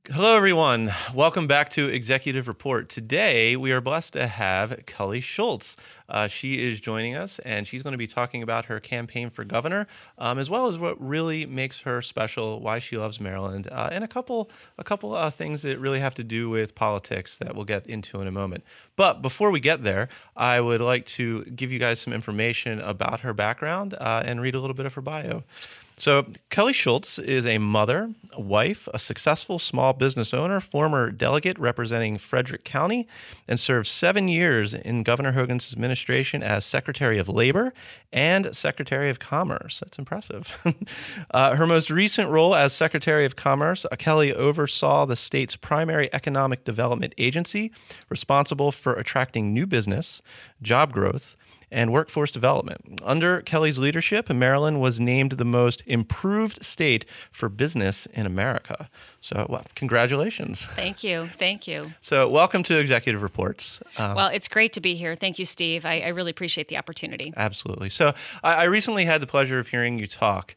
Hello, everyone. Welcome back to Executive Report. Today, we are blessed to have Kelly Schultz. She is joining us, and she's going to be talking about her campaign for governor, as well as what really makes her special, why she loves Maryland, and a couple things that really have to do with politics that we'll get into in a moment. But before we get there, I would like to give you guys some information about her background and read a little bit of her bio. So Kelly Schultz is a mother, a wife, a successful small business owner, former delegate representing Frederick County, and served 7 years in Governor Hogan's administration as Secretary of Labor and Secretary of Commerce. That's impressive. Her most recent role as Secretary of Commerce, Kelly oversaw the state's primary economic development agency, responsible for attracting new business, job growth, and workforce development. Under Kelly's leadership, Maryland was named the most improved state for business in America. So, well, congratulations. Thank you. Thank you. So, welcome to Executive Reports. Well, it's great to be here. Thank you, Steve. I really appreciate the opportunity. Absolutely. So, I recently had the pleasure of hearing you talk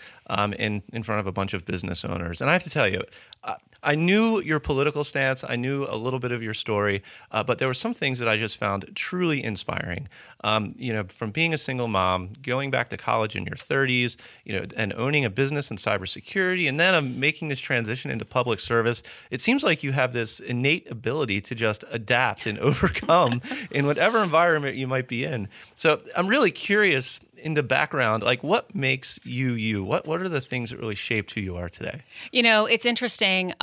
in front of a bunch of business owners. And I have to tell you, I knew your political stance. I knew a little bit of your story, but there were some things that I just found truly inspiring. From being a single mom, going back to college in your 30s, and owning a business in cybersecurity, and then making this transition into public service. It seems like you have this innate ability to just adapt and overcome in whatever environment you might be in. So I'm really curious, in the background, like what makes you you? What are the things that really shaped who you are today? It's interesting.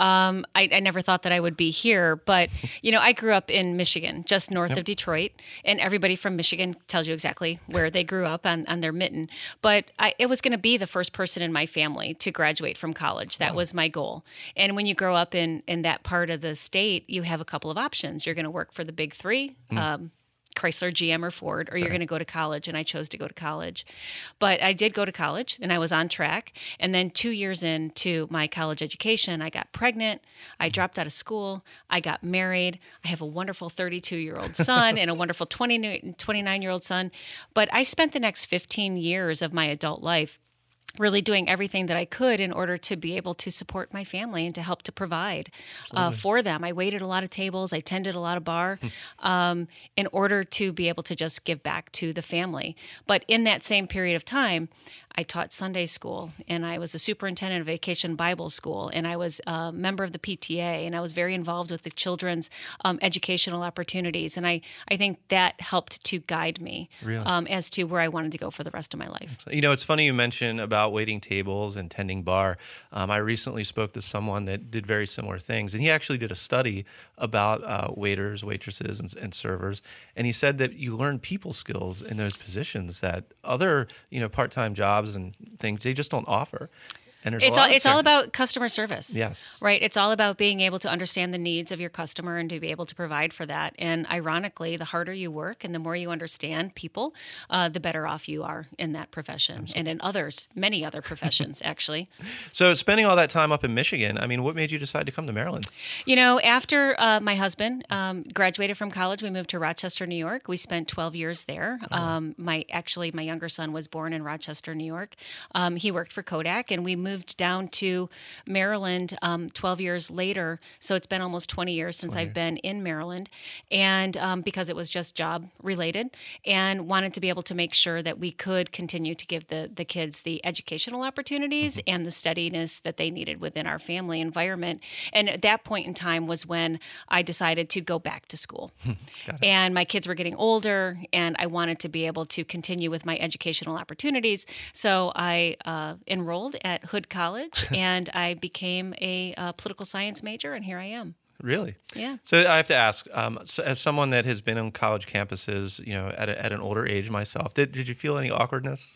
I never thought that I would be here, but I grew up in Michigan, just north of Detroit, and everybody from Michigan tells you exactly where they grew up on their mitten. But it was going to be the first person in my family to graduate from college. That was my goal. And when you grow up in that part of the state, you have a couple of options. You're going to work for the big three. Chrysler, GM, or Ford, or you're going to go to college, and I chose to go to college. But I did go to college, and I was on track. And then 2 years into my college education, I got pregnant. I dropped out of school. I got married. I have a wonderful 32-year-old son and a wonderful 29-year-old son. But I spent the next 15 years of my adult life really doing everything that I could in order to be able to support my family and to help to provide for them. I waited a lot of tables. I tended a lot of bar in order to be able to just give back to the family. But in that same period of time, I taught Sunday school, and I was a superintendent of Vacation Bible School, and I was a member of the PTA, and I was very involved with the children's educational opportunities. And I think that helped to guide me as to where I wanted to go for the rest of my life. It's funny you mentioned about waiting tables and tending bar. I recently spoke to someone that did very similar things, and he actually did a study about waiters, waitresses, and servers. And he said that you learn people skills in those positions that other, part-time jobs and things, they just don't offer. And it's all about customer service. Yes. Right. It's all about being able to understand the needs of your customer and to be able to provide for that. And ironically, the harder you work and the more you understand people, the better off you are in that profession. Absolutely. And in many other professions, actually. So spending all that time up in Michigan, what made you decide to come to Maryland? After my husband graduated from college, we moved to Rochester, New York. We spent 12 years there. My younger son was born in Rochester, New York. He worked for Kodak, and we moved down to Maryland 12 years later. So it's been almost 20 years since I've been in Maryland. And because it was just job related, and wanted to be able to make sure that we could continue to give the kids the educational opportunities and the steadiness that they needed within our family environment. And at that point in time was when I decided to go back to school. And my kids were getting older, and I wanted to be able to continue with my educational opportunities. So I enrolled at Hood College, and I became a political science major, and here I am. Really? Yeah. So I have to ask, as someone that has been on college campuses, at an older age myself, did you feel any awkwardness?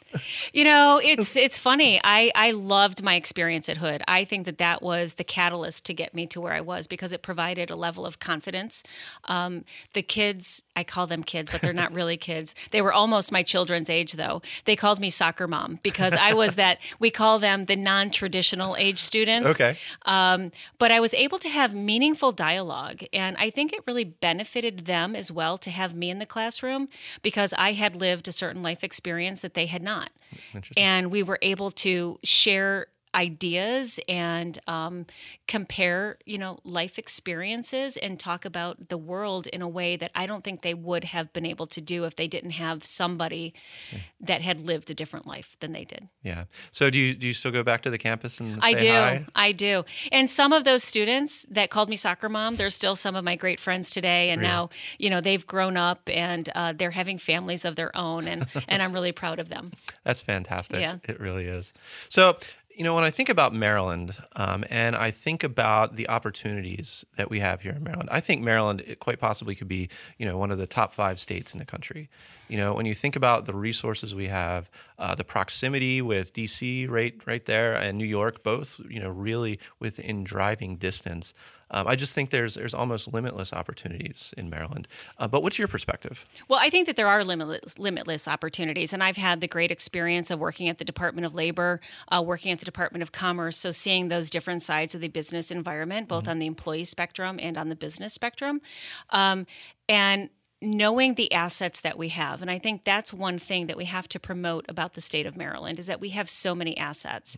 It's funny. I loved my experience at Hood. I think that was the catalyst to get me to where I was because it provided a level of confidence. The kids, I call them kids, but they're not really kids. They were almost my children's age, though. They called me soccer mom because I was we call them the non-traditional age students. Okay. But I was able to have meaningful dialogue, and I think it really benefited them as well to have me in the classroom because I had lived a certain life experience that they had not. And we were able to share ideas and compare, life experiences and talk about the world in a way that I don't think they would have been able to do if they didn't have somebody that had lived a different life than they did. Yeah. So do you still go back to the campus and I say do. hi? I do. And some of those students that called me soccer mom, they're still some of my great friends today. And Really? now, they've grown up and they're having families of their own. And I'm really proud of them. That's fantastic. Yeah. It really is. So, when I think about Maryland, and I think about the opportunities that we have here in Maryland, I think Maryland it quite possibly could be, one of the top 5 states in the country. When you think about the resources we have, the proximity with DC right there and New York, both, really within driving distance. I just think there's almost limitless opportunities in Maryland. But what's your perspective? Well, I think that there are limitless opportunities. And I've had the great experience of working at the Department of Labor, working at the Department of Commerce. So seeing those different sides of the business environment, both on the employee spectrum and on the business spectrum. And knowing the assets that we have. And I think that's one thing that we have to promote about the state of Maryland is that we have so many assets.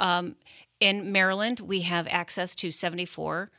In Maryland, we have access to 74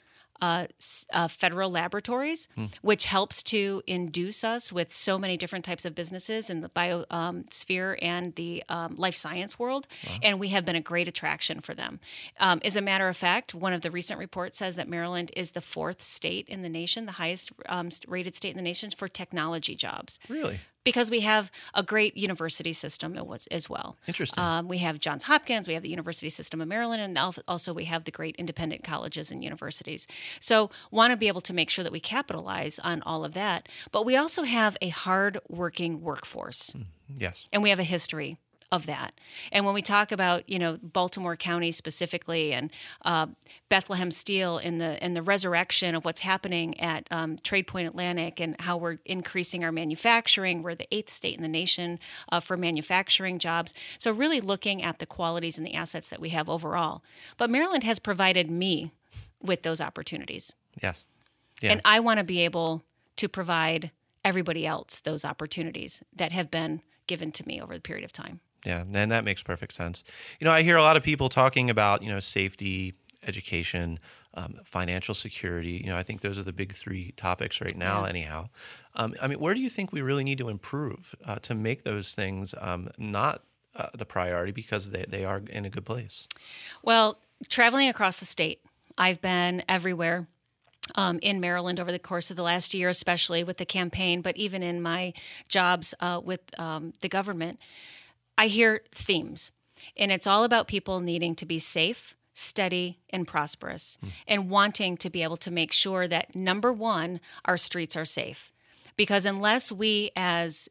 federal laboratories, which helps to induce us with so many different types of businesses in the biosphere and the life science world. Wow. And we have been a great attraction for them. As a matter of fact, one of the recent reports says that Maryland is the 4th state in the nation, the highest rated state in the nation for technology jobs. Really? Because we have a great university system as well. Interesting. We have Johns Hopkins, we have the University System of Maryland, and also we have the great independent colleges and universities. So want to be able to make sure that we capitalize on all of that. But we also have a hard-working workforce. Yes. And we have a history of that. And when we talk about, Baltimore County specifically and Bethlehem Steel and the resurrection of what's happening at Trade Point Atlantic and how we're increasing our manufacturing, we're the 8th state in the nation for manufacturing jobs. So really looking at the qualities and the assets that we have overall. But Maryland has provided me with those opportunities. Yes. Yeah. And I want to be able to provide everybody else those opportunities that have been given to me over the period of time. Yeah, and that makes perfect sense. I hear a lot of people talking about, safety, education, financial security. I think those are the big 3 topics right now, anyhow. Where do you think we really need to improve to make those things not the priority because they are in a good place? Well, traveling across the state, I've been everywhere. In Maryland over the course of the last year, especially with the campaign, but even in my jobs with the government, I hear themes, and it's all about people needing to be safe, steady, and prosperous, and wanting to be able to make sure that, number one, our streets are safe. Because unless we as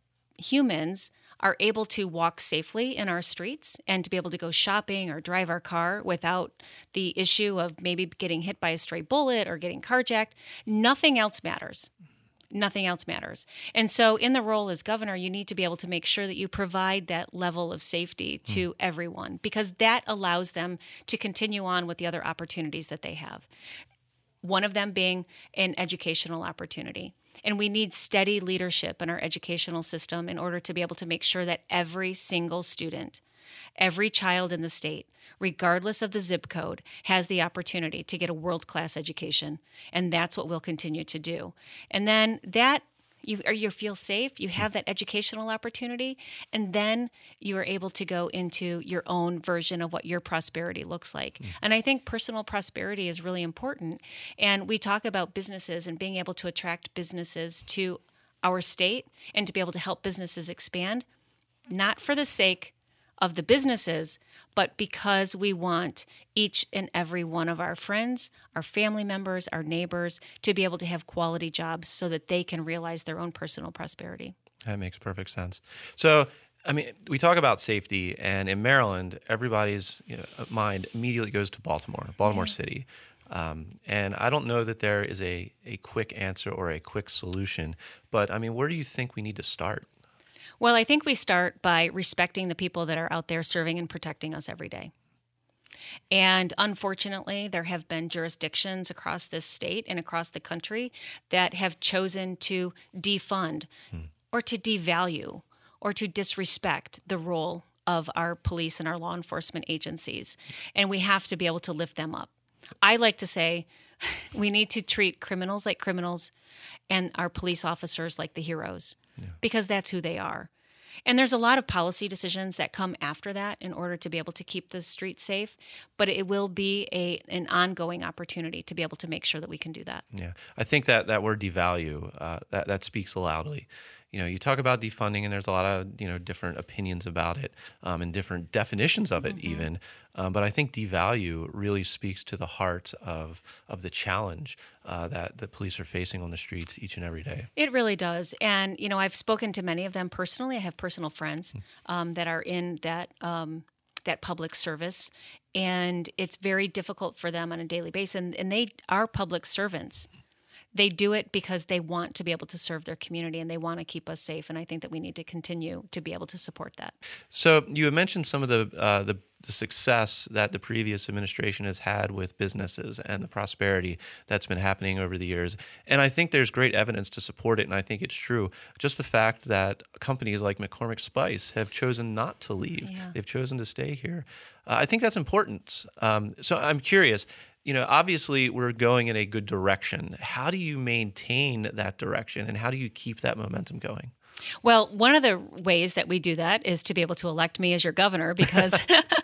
humans are able to walk safely in our streets and to be able to go shopping or drive our car without the issue of maybe getting hit by a stray bullet or getting carjacked, nothing else matters. Nothing else matters. And so in the role as governor, you need to be able to make sure that you provide that level of safety to everyone, because that allows them to continue on with the other opportunities that they have. One of them being an educational opportunity. And we need steady leadership in our educational system in order to be able to make sure that every single student, every child in the state, regardless of the zip code, has the opportunity to get a world-class education. And that's what we'll continue to do. And then that you feel safe, you have that educational opportunity, and then you are able to go into your own version of what your prosperity looks like. And I think personal prosperity is really important. And we talk about businesses and being able to attract businesses to our state and to be able to help businesses expand, not for the sake of the businesses, but because we want each and every one of our friends, our family members, our neighbors to be able to have quality jobs so that they can realize their own personal prosperity. That makes perfect sense. So, we talk about safety, and in Maryland, everybody's mind immediately goes to Baltimore City. And I don't know that there is a quick answer or a quick solution, but where do you think we need to start? Well, I think we start by respecting the people that are out there serving and protecting us every day. And unfortunately, there have been jurisdictions across this state and across the country that have chosen to defund or to devalue or to disrespect the role of our police and our law enforcement agencies, and we have to be able to lift them up. I like to say we need to treat criminals like criminals and our police officers like the heroes, because that's who they are. And there's a lot of policy decisions that come after that in order to be able to keep the streets safe, but it will be an ongoing opportunity to be able to make sure that we can do that. Yeah, I think that word devalue, that speaks loudly. You talk about defunding, and there's a lot of different opinions about it, and different definitions of it even. But I think devalue really speaks to the heart of the challenge that the police are facing on the streets each and every day. It really does. And I've spoken to many of them personally. I have personal friends that are in that public service, and it's very difficult for them on a daily basis. And they are public servants. They do it because they want to be able to serve their community, and they want to keep us safe. And I think that we need to continue to be able to support that. So you have mentioned some of the success that the previous administration has had with businesses and the prosperity that's been happening over the years. And I think there's great evidence to support it, and I think it's true. Just the fact that companies like McCormick Spice have chosen not to leave. Yeah. They've chosen to stay here. I think that's important. So I'm curious, obviously we're going in a good direction. How do you maintain that direction, and how do you keep that momentum going? Well, one of the ways that we do that is to be able to elect me as your governor, because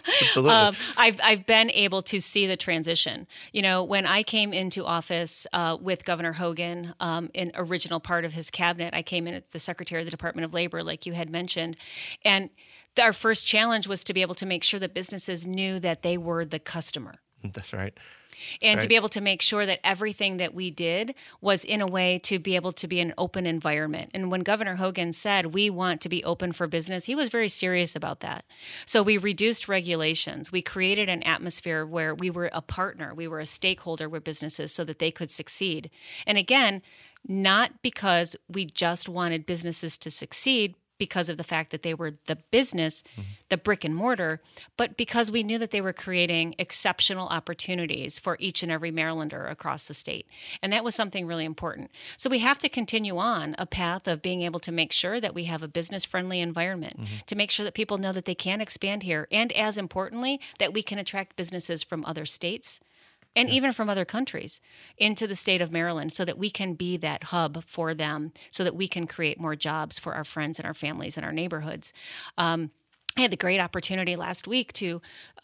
I've been able to see the transition. When I came into office with Governor Hogan, in original part of his cabinet, I came in at the Secretary of the Department of Labor, like you had mentioned, and our first challenge was to be able to make sure that businesses knew that they were the customer. That's right. And to be able to make sure that everything that we did was in a way to be able to be an open environment. And when Governor Hogan said, we want to be open for business, he was very serious about that. So we reduced regulations. We created an atmosphere where we were a partner, we were a stakeholder with businesses so that they could succeed. And again, not because we just wanted businesses to succeed, because of the fact that they were the business, the brick and mortar, but because we knew that they were creating exceptional opportunities for each and every Marylander across the state. And that was something really important. So we have to continue on a path of being able to make sure that we have a business-friendly environment, to make sure that people know that they can expand here, and as importantly, that we can attract businesses from other states and even from other countries into the state of Maryland, so that we can be that hub for them, so that we can create more jobs for our friends and our families and our neighborhoods. I had the great opportunity last week to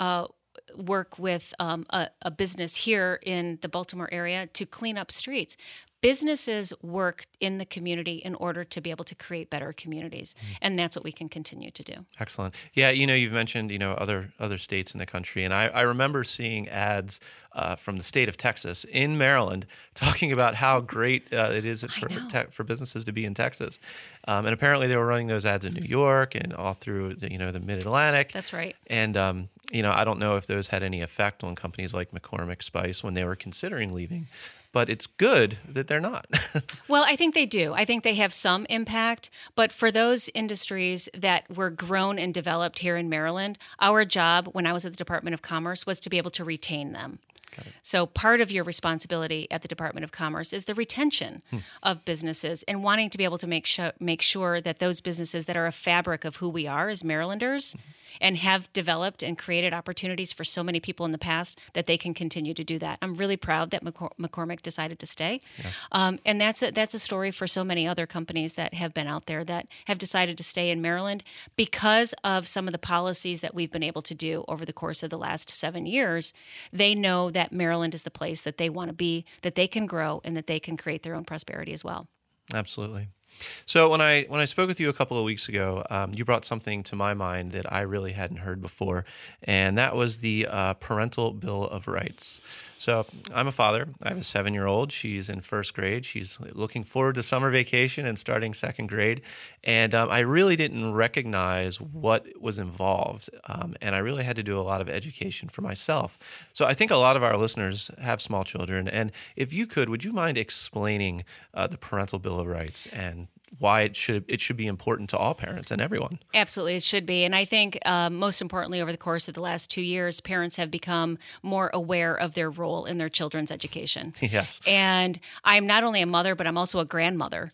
work with a business here in the Baltimore area to clean up streets. Businesses work in the community in order to be able to create better communities, and that's what we can continue to do. Excellent. Yeah, you've mentioned other states in the country, and I remember seeing ads from the state of Texas in Maryland talking about how great it is for businesses to be in Texas, and apparently they were running those ads in New York and all through the Mid-Atlantic. That's right. And I don't know if those had any effect on companies like McCormick Spice when they were considering leaving. But it's good that they're not. Well, I think they do. I think they have some impact. But for those industries that were grown and developed here in Maryland, our job when I was at the Department of Commerce was to be able to retain them. So part of your responsibility at the Department of Commerce is the retention of businesses, and wanting to be able to make sure that those businesses that are a fabric of who we are as Marylanders and have developed and created opportunities for so many people in the past, that they can continue to do that. I'm really proud that McCormick decided to stay. Yes. And that's a story for so many other companies that have been out there that have decided to stay in Maryland because of some of the policies that we've been able to do over the course of the last 7 years. They know that Maryland is the place that they want to be, that they can grow, and that they can create their own prosperity as well. Absolutely. So when I spoke with you a couple of weeks ago, you brought something to my mind that I really hadn't heard before, and that was the Parental Bill of Rights. So I'm a father. I have a 7-year-old. She's in first grade. She's looking forward to summer vacation and starting second grade. And I really didn't recognize what was involved. And I really had to do a lot of education for myself. So I think a lot of our listeners have small children. And if you could, would you mind explaining the Parental Bill of Rights and why it should be important to all parents and everyone. Absolutely, it should be. And I think most importantly, over the course of the last 2 years, parents have become more aware of their role in their children's education. Yes. And I'm not only a mother, but I'm also a grandmother.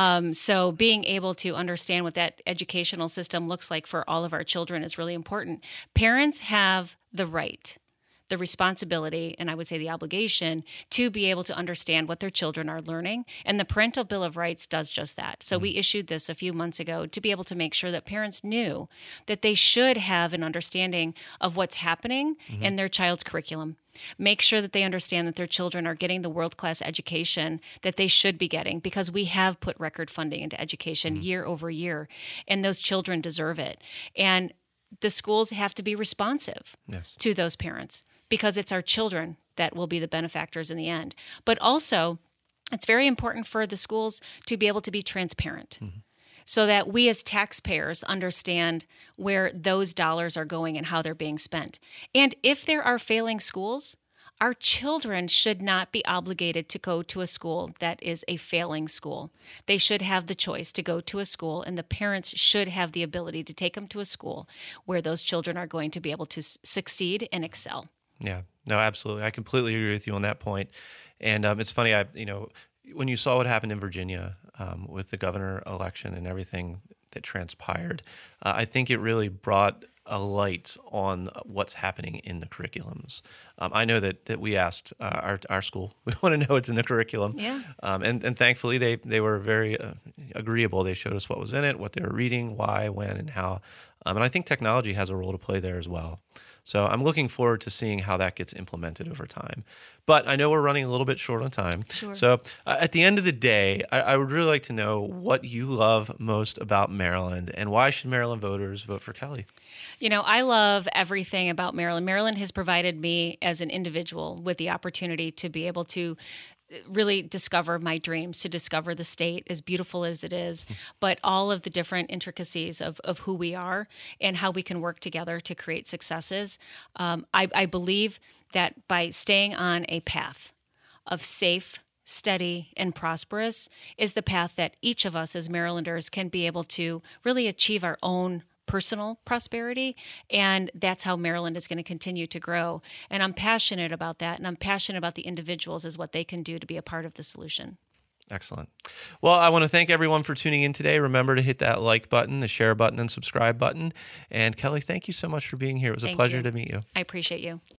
So being able to understand what that educational system looks like for all of our children is really important. Parents have the right, the responsibility, and I would say the obligation to be able to understand what their children are learning. And the Parental Bill of Rights does just that. So we issued this a few months ago to be able to make sure that parents knew that they should have an understanding of what's happening in their child's curriculum. Make sure that they understand that their children are getting the world-class education that they should be getting, because we have put record funding into education year over year, and those children deserve it. And the schools have to be responsive to those parents, because it's our children that will be the benefactors in the end. But also, it's very important for the schools to be able to be transparent so that we as taxpayers understand where those dollars are going and how they're being spent. And if there are failing schools, our children should not be obligated to go to a school that is a failing school. They should have the choice to go to a school, and the parents should have the ability to take them to a school where those children are going to be able to succeed and excel. Yeah, no, absolutely. I completely agree with you on that point. And it's funny, when you saw what happened in Virginia with the governor election and everything that transpired, I think it really brought a light on what's happening in the curriculums. I know that we asked our school, we want to know what's in the curriculum. Yeah. And thankfully they were very agreeable. They showed us what was in it, what they were reading, why, when, and how. And I think technology has a role to play there as well. So I'm looking forward to seeing how that gets implemented over time. But I know we're running a little bit short on time. Sure. So at the end of the day, I would really like to know what you love most about Maryland, and why should Maryland voters vote for Kelly? You know, I love everything about Maryland. Maryland has provided me as an individual with the opportunity to be able to really discover my dreams, to discover the state, as beautiful as it is, but all of the different intricacies of who we are and how we can work together to create successes. I believe that by staying on a path of safe, steady, and prosperous is the path that each of us as Marylanders can be able to really achieve our own personal prosperity, and that's how Maryland is going to continue to grow. And I'm passionate about that, and I'm passionate about the individuals as what they can do to be a part of the solution. Excellent. Well, I want to thank everyone for tuning in today. Remember to hit that like button, the share button, and subscribe button. And Kelly, thank you so much for being here. It was a pleasure to meet you. I appreciate you.